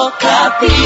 Okapi.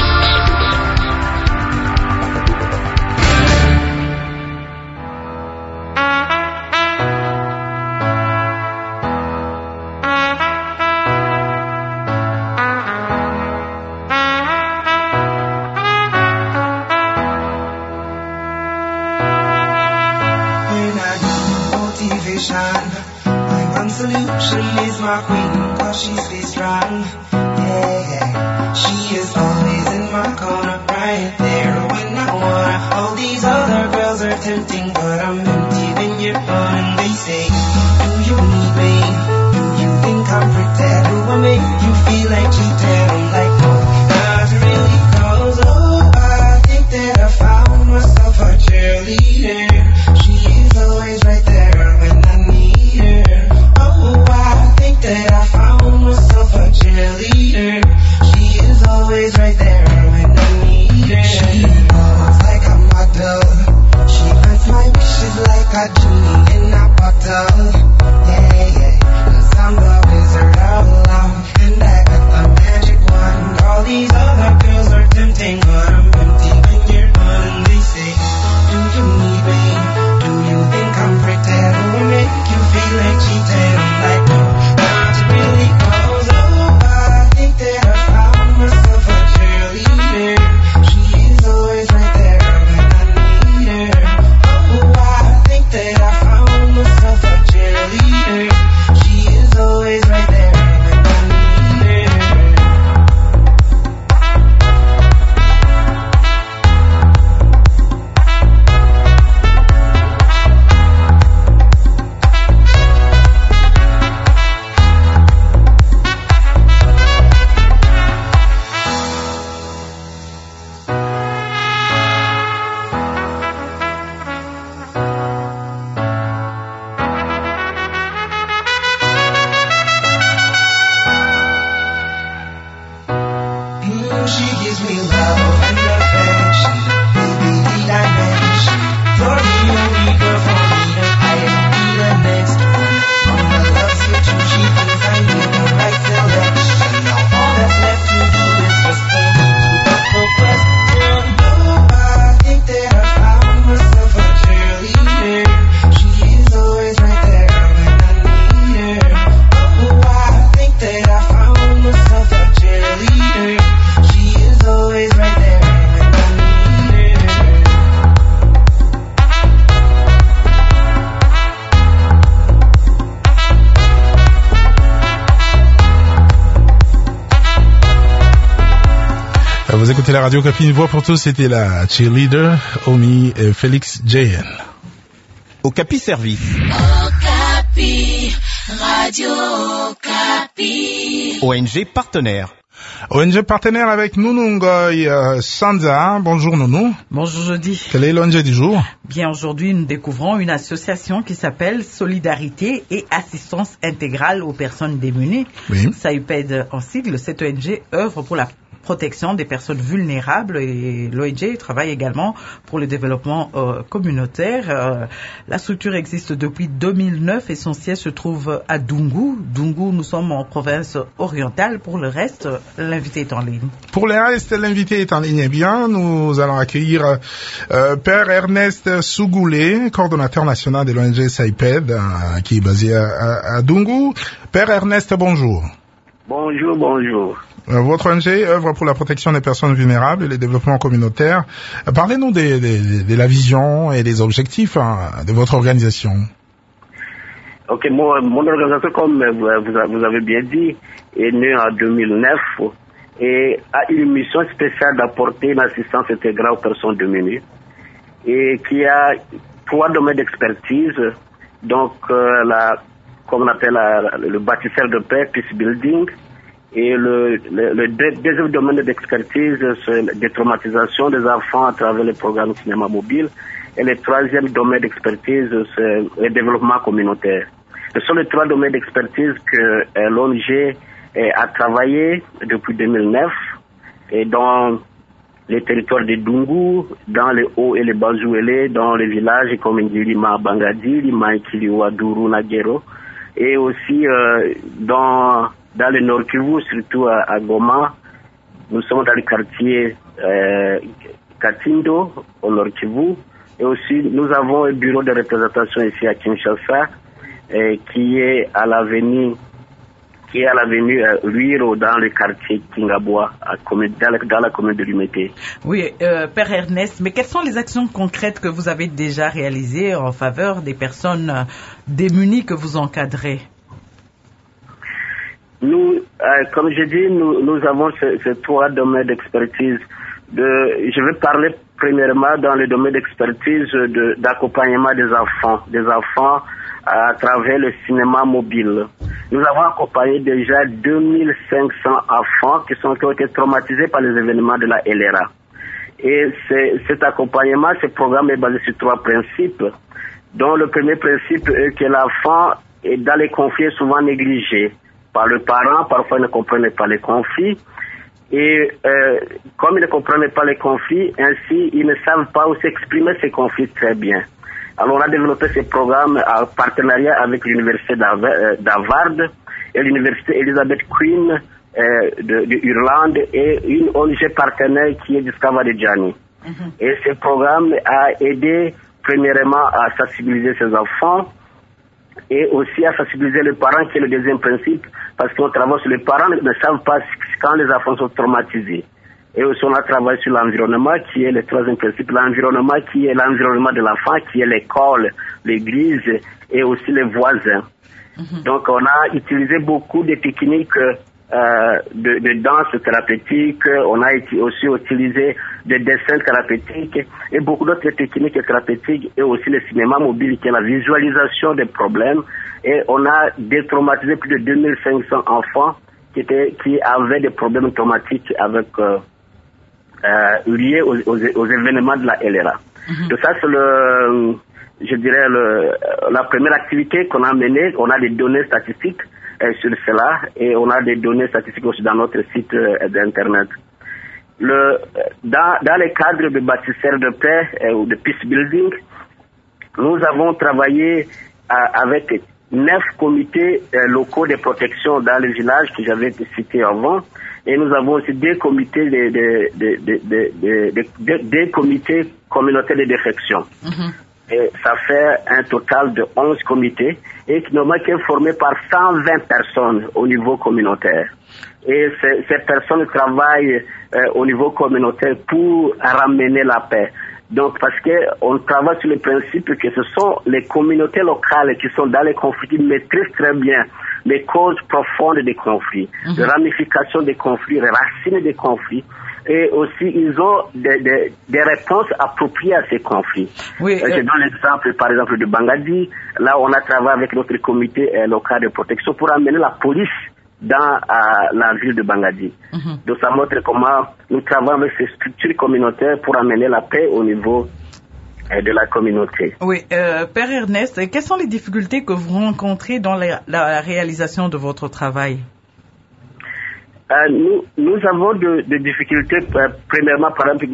My one solution is my queen, cause she stays strong. Yeah, she is always in my corner, right there when I wanna. All these other girls are tempting, but I'm empty when you're gone. And they say, do you need me? Do you think I'm pretend? Do I make you feel like cheating? I'm like, no, not really, cause oh, I think that I found myself a cheerleader. She is always right there when I need her. Oh, I think that I found myself a cheerleader. She is always right there when I need her. She looks like a model. She grants my wishes like a genie in a bottle. Yeah, yeah, 'cause I'm the wizard of love, and I got the magic wand. All these other girls are tempting, but I'm empty when you're gone. And they say, do you need me? Do you think I'm pretend? Do I make you feel like cheating? I'm like, no, not really, 'cause oh, I think that I found myself a cheerleader. She is always right there when I need her. Oh, I think that I found myself a cheerleader. She is always right there when I need her. She gives me love and affection, baby, need I mention? You're the only girl for me, and I don't need the next one. Mama loves you too, she thinks I need the right selection. Now all that's left to do is just for me to put the question. Oh, I think that I found myself a cheerleader. She is always right there when I need her. Oh, I think that I found myself a cheerleader. She is always right there when I need her. Vous écoutez la radio Okapi, une voix pour tous, c'était la cheerleader, Omi et Félix JN. Okapi Service. Okapi, Radio Okapi. ONG partenaire. ONG partenaire avec Nounou Ngoy Sanza. Bonjour Nounou. Bonjour Jody. Quel est l'ONG du jour? Bien, aujourd'hui, nous découvrons une association qui s'appelle Solidarité et Assistance Intégrale aux Personnes Démunies. Oui. SAIPED en sigle. Cette ONG œuvre pour la protection des personnes vulnérables et l'ONG travaille également pour le développement communautaire. La structure existe depuis 2009 et son siège se trouve à Dungu. Dungu, nous sommes en province orientale. Pour le reste, l'invité est en ligne. Pour le reste, l'invité est en ligne. Eh bien, nous allons accueillir Père Ernest Sougoulé, coordonnateur national de l'ONG SAIPED, qui est basé à Dungu. Père Ernest, bonjour. Bonjour, bonjour. Votre ONG œuvre pour la protection des personnes vulnérables et le développement communautaire. Parlez-nous de la vision et des objectifs de votre organisation. Ok, mon organisation, comme vous avez bien dit, est née en 2009 et a une mission spéciale d'apporter une assistance intégrale aux personnes démunies et qui a 3 domaines d'expertise. Donc, comme on appelle le bâtisseur de paix, peace building. Et le deuxième domaine d'expertise, c'est la détraumatisation des enfants à travers les programmes de cinéma mobile. Et le troisième domaine d'expertise, c'est le développement communautaire. Ce sont les 3 domaines d'expertise que l'ONG a travaillé depuis 2009 et dans les territoires de Dungu, dans les hauts et les bas Zouélé, dans les villages comme Ndilima, Bangadi, Lima, Kiliwa, Duru, Nagero, et aussi dans le Nord Kivu, surtout à Goma, Nous sommes dans le quartier Katindo, au Nord Kivu. Et aussi, nous avons un bureau de représentation ici à Kinshasa, qui est à l'avenue Luiro, dans le quartier Kingaboa, dans la commune de Limete. Oui, Père Ernest, mais quelles sont les actions concrètes que vous avez déjà réalisées en faveur des personnes démunies que vous encadrez? Nous, comme je dis, nous avons ces 3 domaines d'expertise. Je vais parler premièrement dans le domaine d'expertise d'accompagnement des enfants à travers le cinéma mobile. Nous avons accompagné déjà 2500 enfants qui ont été traumatisés par les événements de la LRA. Et cet accompagnement, ce programme est basé sur 3 principes, dont le premier principe est que l'enfant est dans les conflits souvent négligé par le parent, parfois il ne comprenait pas les conflits. Et comme ils ne comprennent pas les conflits, ainsi ils ne savent pas où s'exprimer ces conflits très bien. Alors on a développé ce programme en partenariat avec l'université d'Harvard et l'université Elizabeth Queen d'Irlande et une ONG partenaire qui est Discovery Journey. Et ce programme a aidé premièrement à sensibiliser ces enfants et aussi à sensibiliser les parents, qui est le deuxième principe, parce qu'on travaille sur les parents ne savent pas quand les enfants sont traumatisés. Et aussi on a travaillé sur l'environnement, qui est le troisième principe, l'environnement qui est l'environnement de l'enfant, qui est l'école, l'église et aussi les voisins. Donc on a utilisé beaucoup de techniques de danse thérapeutique, on a aussi utilisé des dessins thérapeutiques et beaucoup d'autres techniques thérapeutiques et aussi le cinéma mobile qui est la visualisation des problèmes. Et on a détraumatisé plus de 2500 enfants qui avaient des problèmes traumatiques avec liés aux événements de la LRA. Donc ça c'est la première activité qu'on a menée. On a des données statistiques sur cela et on a des données statistiques aussi dans notre site d'internet. Dans les cadres de bâtisseurs de paix ou de peace building, nous avons travaillé avec 9 comités locaux de protection dans les villages que j'avais cité avant, et nous avons aussi 2 comités des comités communautaires de défection. Et ça fait un total de 11 comités et qui normalement est formé par 120 personnes au niveau communautaire. Et ces personnes travaillent au niveau communautaire pour ramener la paix. Donc parce qu'on travaille sur le principe que ce sont les communautés locales qui sont dans les conflits, qui maîtrisent très bien les causes profondes des conflits, les ramifications des conflits, les racines des conflits. Et aussi, ils ont des réponses appropriées à ces conflits. Oui, je donne l'exemple, par exemple, de Bangadi. Là, on a travaillé avec notre comité local de protection pour amener la police dans la ville de Bangadi. Donc, ça montre comment nous travaillons avec ces structures communautaires pour amener la paix au niveau de la communauté. Oui, Père Ernest, quelles sont les difficultés que vous rencontrez dans la réalisation de votre travail? Nous avons des difficultés, premièrement, par exemple,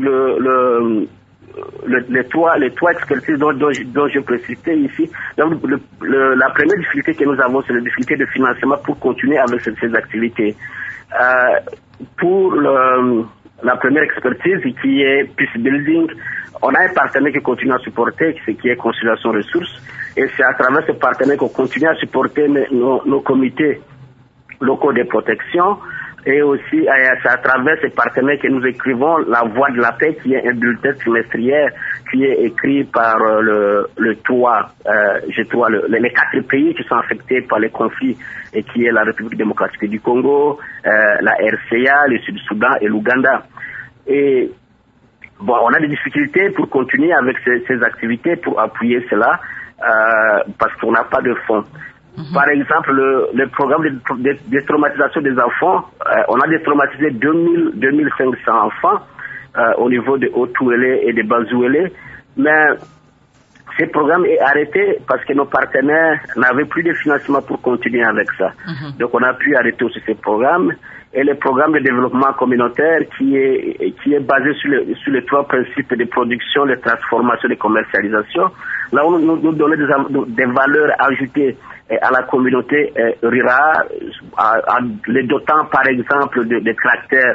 les trois expertises dont je peux citer ici. Donc, la première difficulté que nous avons, c'est la difficulté de financement pour continuer avec ces activités. Pour la première expertise, qui est Peace Building, on a un partenaire qui continue à supporter, qui est Conciliation Ressources, et c'est à travers ce partenaire qu'on continue à supporter nos comités locaux de protection. Et aussi, c'est à travers ces partenaires que nous écrivons La Voix de la Paix, qui est un bulletin trimestriel qui est écrit par les 4 pays qui sont affectés par les conflits, et qui est la République démocratique du Congo, la RCA, le Sud-Soudan et l'Ouganda. Et bon, on a des difficultés pour continuer avec ces activités, pour appuyer cela, parce qu'on n'a pas de fonds. Par exemple, le programme de traumatisation des enfants, on a détraumatisé 2500 enfants au niveau de Haut-Ouélé et de Bas-Ouélé, mais ce programme est arrêté parce que nos partenaires n'avaient plus de financement pour continuer avec ça. Donc on a pu arrêter aussi ce programme. Et le programme de développement communautaire qui est basé sur les 3 principes de production, de transformation et de commercialisation, là où nous donnons des valeurs ajoutées à la communauté rurale, les dotant par exemple des tracteurs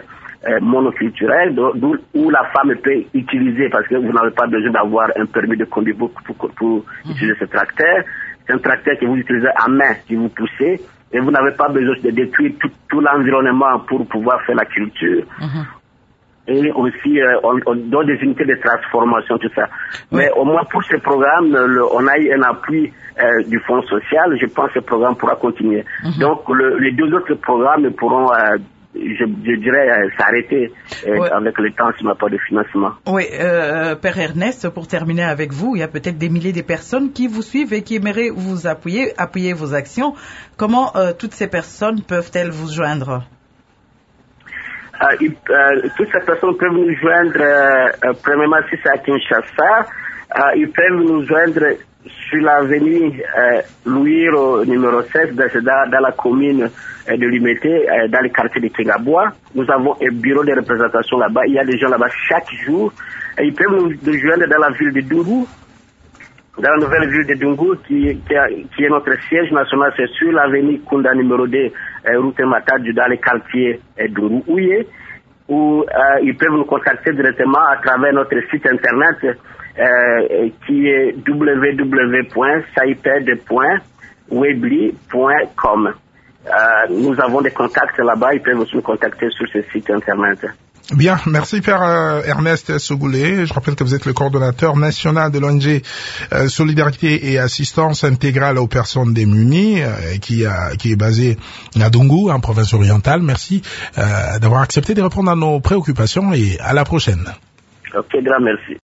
monoculturelle, où la femme peut utiliser, parce que vous n'avez pas besoin d'avoir un permis de conduire pour utiliser ce tracteur. C'est un tracteur que vous utilisez à main, que vous poussez, et vous n'avez pas besoin de détruire tout l'environnement pour pouvoir faire la culture. Et aussi, on donne des unités de transformation, tout ça. Mais au moins pour ce programme, on a eu un appui du Fonds social. Je pense que ce programme pourra continuer. Donc, les deux autres programmes pourront, je dirais, s'arrêter avec le temps s'il n'y a pas de financement. Oui, Père Ernest, pour terminer avec vous, il y a peut-être des milliers de personnes qui vous suivent et qui aimeraient vous appuyer vos actions. Comment toutes ces personnes peuvent-elles vous joindre? Toutes ces personnes peuvent nous joindre, premièrement, si c'est à Kinshasa, ils peuvent nous joindre sur l'avenue Louiro numéro 16, dans la commune de Limité, dans le quartier de Kingabois. Nous avons un bureau de représentation là-bas. Il y a des gens là-bas chaque jour. Et ils peuvent nous joindre dans la ville de Dungu, dans la nouvelle ville de Dungu, qui est notre siège national. C'est sur l'avenue Kunda numéro 2, route Matadju, dans le quartier Dungu Ouye, où ils peuvent nous contacter directement à travers notre site internet qui est www.saiped.webly.com. Nous avons des contacts là-bas, ils peuvent aussi nous contacter sur ce site internet. Bien, merci Père Ernest Sougoulé. Je rappelle que vous êtes le coordonnateur national de l'ONG Solidarité et Assistance Intégrale aux Personnes Démunies, qui est basé à Dungu, en province orientale. Merci d'avoir accepté de répondre à nos préoccupations et à la prochaine. Ok, grand merci.